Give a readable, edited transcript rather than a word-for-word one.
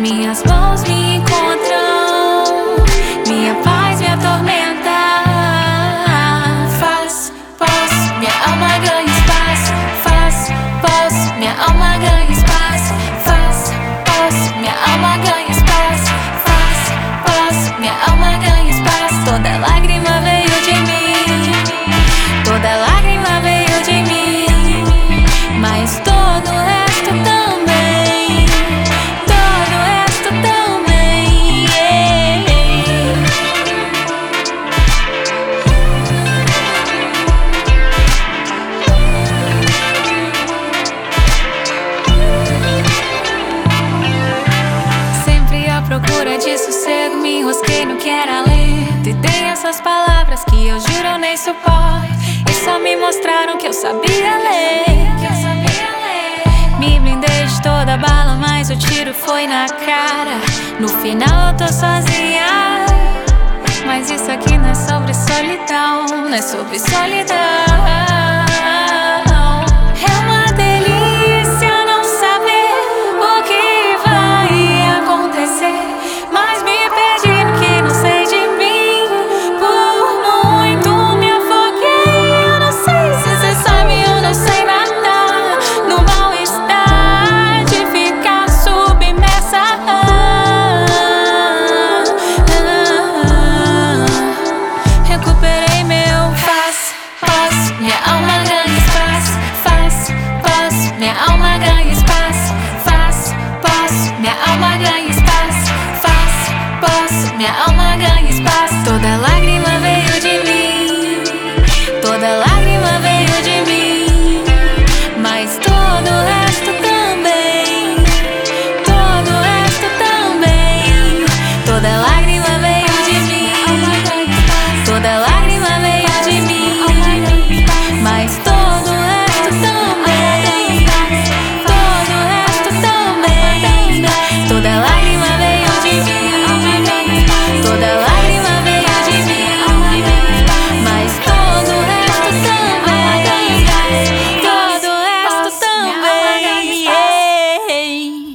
Minhas mãos me encontram, minha paz me atormenta. Faz, posso, minha alma ganha espaço. Faz, posso, minha alma ganha espaço. Faz, posso, minha alma ganha espaço. Faz, posso, minha alma ganha espaço. Toda lágrima veio de mim, toda lágrima veio de mim, mas todo o resto também, todo o resto também, Sempre à procura de sossego, me enrosquei no que era ler. E tem essas palavras que eu juro eu nem suporto, e só me mostraram que eu sabia ler. Me blindei de toda bala, mas o tiro foi na cara. No final eu tô sozinha, mas isso aqui não é sobre solidão, não é sobre solidão.